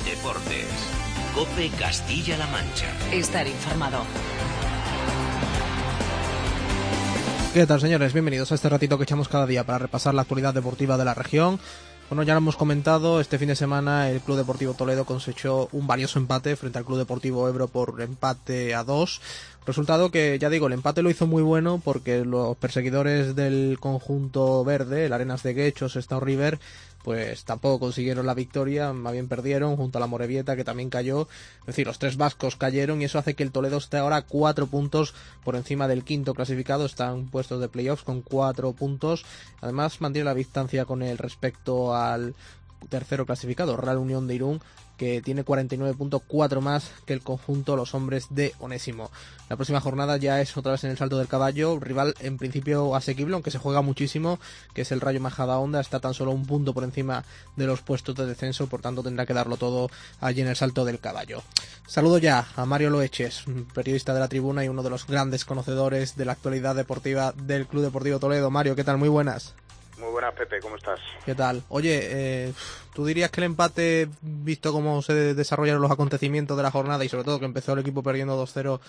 Deportes. COPE Castilla-La Mancha. Estar informado. ¿Qué tal, señores? Bienvenidos a este ratito que echamos cada día para repasar la actualidad deportiva de la región. Bueno, ya lo hemos comentado, este fin de semana el Club Deportivo Toledo cosechó un valioso empate frente al Club Deportivo Ebro por empate a 2. Resultado que, ya digo, el empate lo hizo muy bueno porque los perseguidores del conjunto verde, el Arenas de Guechos, Sestao River, pues tampoco consiguieron la victoria, más bien perdieron junto a la Morevieta, que también cayó. Es decir, los tres vascos cayeron y eso hace que el Toledo esté ahora 4 puntos por encima del quinto clasificado. Están puestos de playoffs con 4 puntos. Además mantiene la distancia con el respecto al tercero clasificado, Real Unión de Irún, que tiene 49.4 más que el conjunto los hombres de Onésimo. La próxima jornada ya es otra vez en el Salto del Caballo, rival en principio asequible, aunque se juega muchísimo, que es el Rayo Majadahonda. Está tan solo un punto por encima de los puestos de descenso, por tanto tendrá que darlo todo allí en el Salto del Caballo. Saludo ya a Mario Loeches, periodista de La Tribuna y uno de los grandes conocedores de la actualidad deportiva del Club Deportivo Toledo. Mario, ¿qué tal? Muy buenas. Muy buenas, Pepe, ¿cómo estás? ¿Qué tal? Oye, ¿tú dirías que el empate, visto cómo se desarrollaron los acontecimientos de la jornada y sobre todo que empezó el equipo perdiendo 2-0,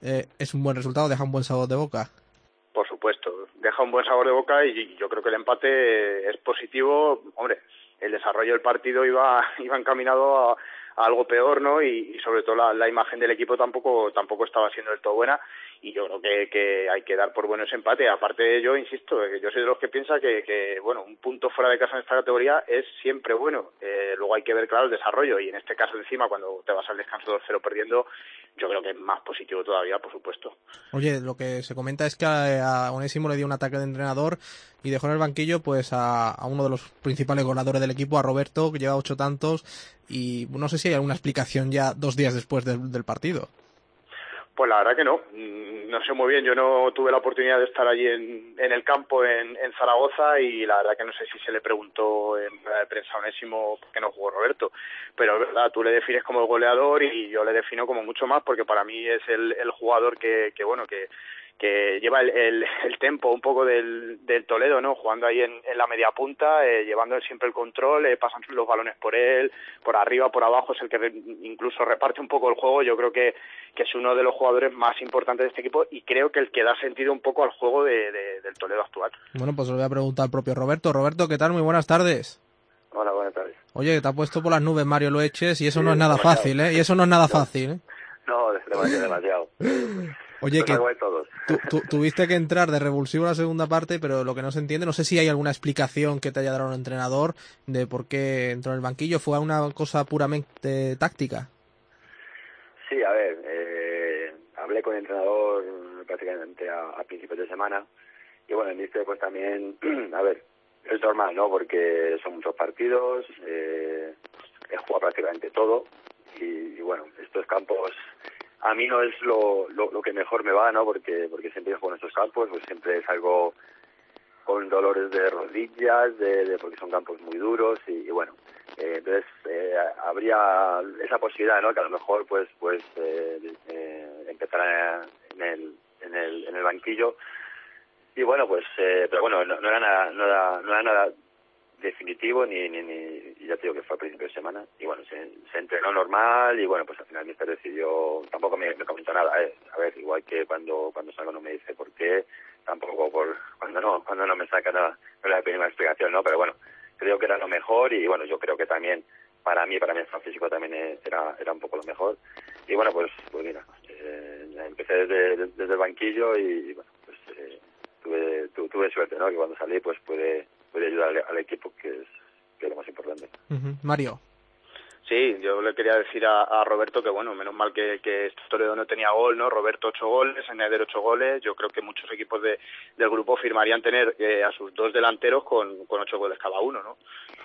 es un buen resultado, deja un buen sabor de boca? Por supuesto, deja un buen sabor de boca y yo creo que el empate es positivo. Hombre, el desarrollo del partido iba encaminado a algo peor, ¿no? Y sobre todo la imagen del equipo tampoco estaba siendo del todo buena. Y yo creo que hay que dar por bueno ese empate. Aparte, yo insisto, yo soy de los que piensa que bueno, un punto fuera de casa en esta categoría es siempre bueno. Luego hay que ver, claro, el desarrollo. Y en este caso, encima, cuando te vas al descanso 2-0 perdiendo, yo creo que es más positivo todavía, por supuesto. Oye, lo que se comenta es que a Onésimo le dio un ataque de entrenador y dejó en el banquillo pues a uno de los principales goleadores del equipo, a Roberto, que lleva 8 tantos. Y no sé si hay alguna explicación ya 2 días después del partido. Pues la verdad que no sé muy bien, yo no tuve la oportunidad de estar allí en el campo en Zaragoza y la verdad que no sé si se le preguntó en la prensa a Onésimo por qué no jugó Roberto, pero es verdad, tú le defines como el goleador y yo le defino como mucho más porque para mí es el jugador que lleva el tempo un poco del Toledo, ¿no? Jugando ahí en la media punta, llevando siempre el control, pasan los balones por él, por arriba, por abajo, es el que incluso reparte un poco el juego. Yo creo que es uno de los jugadores más importantes de este equipo y creo que el que da sentido un poco al juego del Toledo actual. Bueno, pues lo voy a preguntar al propio Roberto. Roberto, ¿qué tal? Muy buenas tardes. Hola, buenas tardes. Oye, te ha puesto por las nubes Mario Loeches y eso Sí, no es nada demasiado. fácil, ¿eh? Y eso no es nada fácil, ¿eh? No, demasiado. Oye, que todos. tuviste que entrar de revulsivo a la segunda parte, pero lo que no se entiende, no sé si hay alguna explicación que te haya dado un entrenador de por qué entró en el banquillo. ¿Fue una cosa puramente táctica? Sí, a ver, hablé con el entrenador prácticamente a principios de semana y bueno, el míster pues también, a ver, es normal, ¿no? Porque son muchos partidos, he jugado prácticamente todo y bueno, estos campos a mí no es lo que mejor me va, ¿no? Porque siempre juego en estos campos, pues siempre salgo con dolores de rodillas, porque son campos muy duros y bueno, entonces habría esa posibilidad, ¿no? Que a lo mejor pues empezar en el banquillo y bueno, pues pero bueno, no era nada definitivo ni ya te digo que fue a principio de semana y bueno, se entrenó normal y bueno, pues al final el míster decidió, tampoco me comentó nada, a ver, igual que cuando salgo no me dice por qué, tampoco cuando no me saca no le pedí una explicación, ¿no? Pero bueno, creo que era lo mejor y bueno, yo creo que también para mí el estado físico también era un poco lo mejor y bueno, pues mira, empecé desde el banquillo y bueno, pues tuve suerte, ¿no? Que cuando salí pues pude ayudar al equipo, que es lo más importante. Mario. Sí, yo le quería decir a Roberto que bueno, menos mal que Toledo no tenía gol, ¿no? Roberto 8 goles, Schneider 8 goles, yo creo que muchos equipos del grupo firmarían tener a sus 2 delanteros con 8 goles cada uno, ¿no?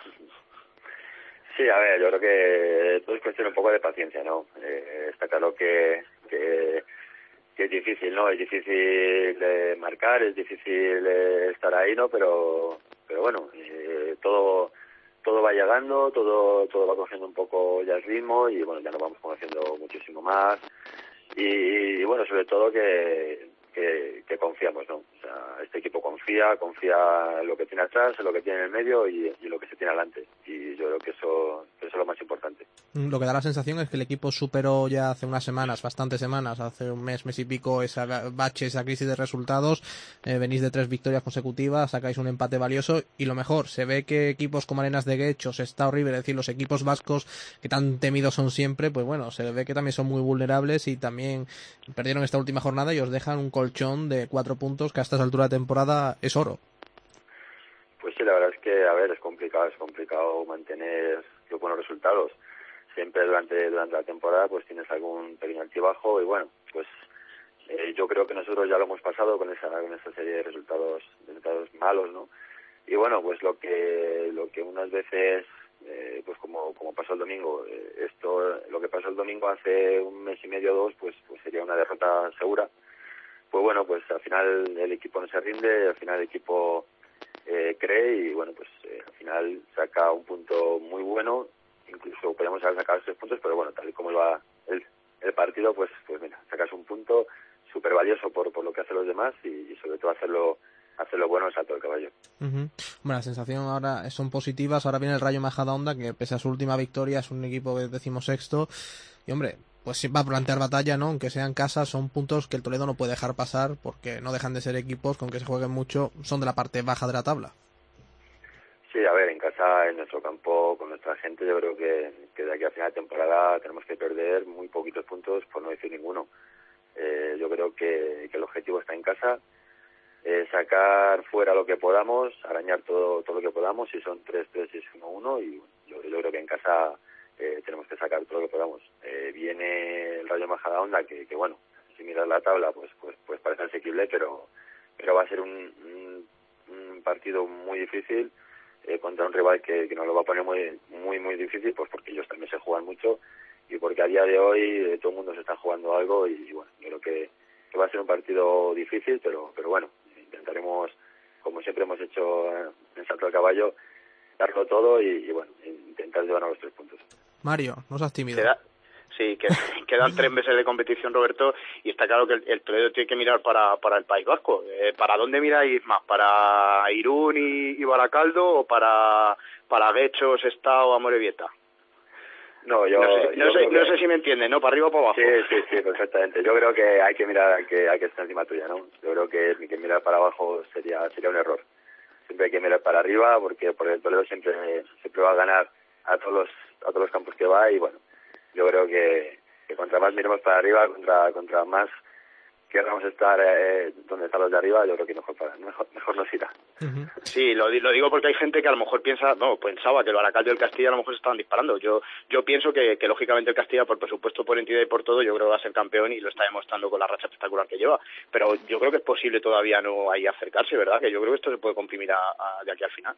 Sí, a ver, yo creo que todo es cuestión un poco de paciencia, ¿no? Está claro que es difícil, ¿no? Es difícil marcar, es difícil estar ahí, ¿no? Pero bueno, todo va llegando, todo va cogiendo un poco ya el ritmo y bueno, ya nos vamos conociendo muchísimo más y bueno, sobre todo que confiamos, ¿no? O sea, este equipo confía en lo que tiene atrás, en lo que tiene en el medio y lo que se tiene adelante y yo creo que eso es lo más importante. Lo que da la sensación es que el equipo superó ya hace unas semanas, bastantes semanas, hace un mes y pico, esa bache, esa crisis de resultados. Venís de 3 victorias consecutivas, sacáis un empate valioso y lo mejor, se ve que equipos como Arenas de Guecho, Sestao River, es decir, los equipos vascos que tan temidos son siempre, pues bueno, se ve que también son muy vulnerables y también perdieron esta última jornada y os dejan un colchón de 4 puntos que a estas alturas de temporada es oro. Pues sí, la verdad es que, a ver, es complicado mantener los buenos resultados. Siempre durante la temporada pues tienes algún pequeño altibajo y bueno, pues yo creo que nosotros ya lo hemos pasado con esa serie de resultados malos, ¿no? Y bueno, pues lo que unas veces pues como pasó el domingo, lo que pasó el domingo hace un mes y medio o 2, pues sería una derrota segura. Pues bueno, pues al final el equipo no se rinde, al final el equipo cree y bueno, pues al final saca un punto muy bueno. Incluso podemos haber sacado 3 puntos, pero bueno, tal y como va el partido, pues mira, sacas un punto súper valioso por lo que hacen los demás y sobre todo hacerlo bueno en el Salto del Caballo. Bueno, las sensaciones ahora son positivas. Ahora viene el Rayo Majadahonda, que pese a su última victoria es un equipo de 16º y hombre, pues va a plantear batalla, ¿no? Aunque sea en casa, son puntos que el Toledo no puede dejar pasar porque no dejan de ser equipos que aunque se jueguen mucho son de la parte baja de la tabla. Sí, a ver, en casa, en nuestro campo, con nuestra gente, yo creo que de aquí a final de temporada tenemos que perder muy poquitos puntos, por no decir ninguno. Yo creo que el objetivo está en casa, sacar fuera lo que podamos, arañar todo lo que podamos, si son 3-3 y es 1-1, y yo creo que en casa tenemos que sacar todo lo que podamos. Viene el Rayo Majadahonda, que bueno, si miras la tabla, pues parece asequible, pero va a ser un partido muy difícil, contra un rival que nos lo va a poner muy difícil, pues porque ellos también se juegan mucho y porque a día de hoy todo el mundo se está jugando algo y bueno, yo creo que va a ser un partido difícil, pero bueno, intentaremos, como siempre hemos hecho en el Salto del Caballo, darlo todo y bueno, intentar llevarnos los 3 puntos. Mario, no seas tímido. Sí, quedan 3 meses de competición, Roberto, y está claro que el Toledo tiene que mirar para el País Vasco. ¿Para dónde miráis más? ¿Para Irún y Baracaldo o para Guecho, Sestao o Amorebieta? No sé si me entienden, ¿no? ¿Para arriba o para abajo? Sí, perfectamente. Yo creo que hay que mirar, que hay que estar encima tuya, ¿no? Yo creo que mirar para abajo sería un error. Siempre hay que mirar para arriba porque el Toledo siempre va a ganar a todos los campos que va y bueno, yo creo que contra más miremos para arriba, contra más queramos estar donde están los de arriba, yo creo que mejor nos irá. Uh-huh. Sí, lo digo porque hay gente que a lo mejor pensaba que el Baracaldo y el Castilla a lo mejor se estaban disparando. Yo pienso que lógicamente el Castilla, por presupuesto, por entidad y por todo, yo creo que va a ser campeón y lo está demostrando con la racha espectacular que lleva. Pero yo creo que es posible todavía no ahí acercarse, ¿verdad? Que yo creo que esto se puede comprimir de aquí al final.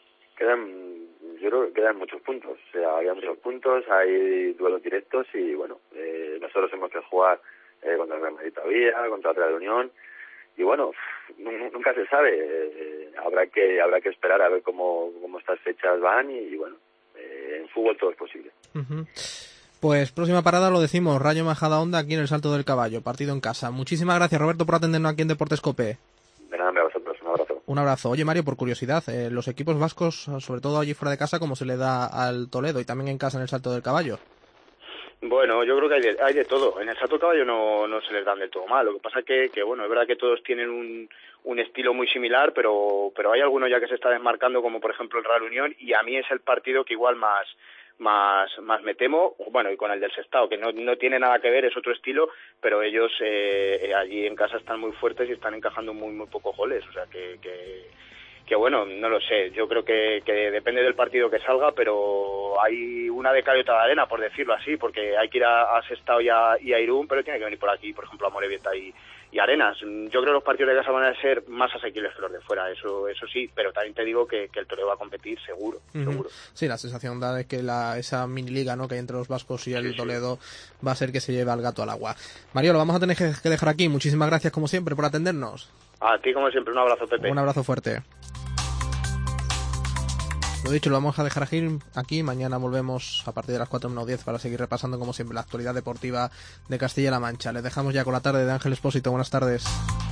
Yo creo que quedan muchos puntos, o sea, hay muchos puntos, hay duelos directos y bueno, nosotros hemos que jugar contra el Real Madrid todavía, contra la Real Unión y bueno, nunca se sabe, habrá que esperar a ver cómo estas fechas van y bueno, en fútbol todo es posible. Uh-huh. Pues próxima parada lo decimos, Rayo Majadahonda aquí en el Salto del Caballo, partido en casa. Muchísimas gracias, Roberto, por atendernos aquí en Deportes COPE. De nada, a vosotros, un abrazo. Un abrazo. Oye, Mario, por curiosidad, los equipos vascos, sobre todo allí fuera de casa, ¿cómo se le da al Toledo y también en casa en el Salto del Caballo? Bueno, yo creo que hay de todo. En el Salto del Caballo no se les dan del todo mal. Lo que pasa es que bueno, es verdad que todos tienen un estilo muy similar, pero hay algunos ya que se está desmarcando, como por ejemplo el Real Unión, y a mí es el partido que igual más me temo, bueno, y con el del Sestao, que no tiene nada que ver, es otro estilo, pero ellos allí en casa están muy fuertes y están encajando muy pocos goles, o sea que bueno, no lo sé, yo creo que depende del partido que salga, pero hay una de cal y otra de arena, por decirlo así, porque hay que ir a Sestao y a Irún, pero tiene que venir por aquí, por ejemplo, a Amorebieta y Arenas. Yo creo que los partidos de casa van a ser más asequibles que los de fuera, eso sí, pero también te digo que el Toledo va a competir seguro. Sí, la sensación da de que esa mini liga, ¿no?, que hay entre los vascos y el Toledo va a ser que se lleve al gato al agua. Mario, lo vamos a tener que dejar aquí. Muchísimas gracias como siempre por atendernos. A ti como siempre, un abrazo, Pepe. Un abrazo fuerte. Lo dicho, lo vamos a dejar aquí. Mañana volvemos a partir de las 4:10 para seguir repasando como siempre la actualidad deportiva de Castilla-La Mancha. Les dejamos ya con la tarde de Ángel Expósito. Buenas tardes.